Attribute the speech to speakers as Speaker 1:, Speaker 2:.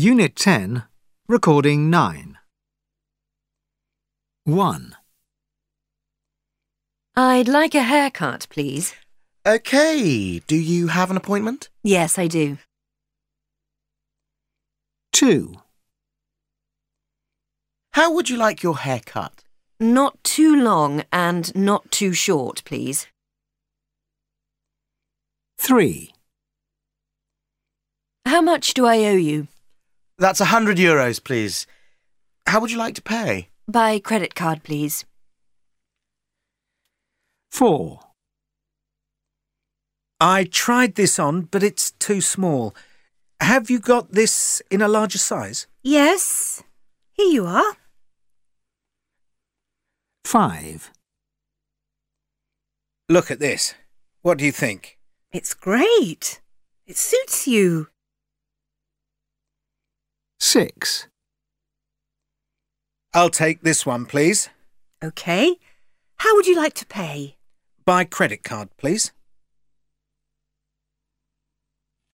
Speaker 1: Unit 10, Recording 9. 1.
Speaker 2: I'd like a haircut, please.
Speaker 3: OK, do you have an appointment?
Speaker 2: Yes, I do.
Speaker 1: 2.
Speaker 3: How would you like your hair cut?
Speaker 2: Not too long and not too short, please.
Speaker 1: 3.
Speaker 2: How much do I owe you?
Speaker 3: That's €100, please. How would you like to pay?
Speaker 2: By credit card, please.
Speaker 1: 4.
Speaker 4: I tried this on, but it's too small. Have you got this in a larger size?
Speaker 5: Yes, here you are.
Speaker 1: 5.
Speaker 4: Look at this. What do you think?
Speaker 5: It's great. It suits you.
Speaker 1: 6.
Speaker 4: I'll take this one, please.
Speaker 5: OK. How would you like to pay?
Speaker 4: By credit card, please.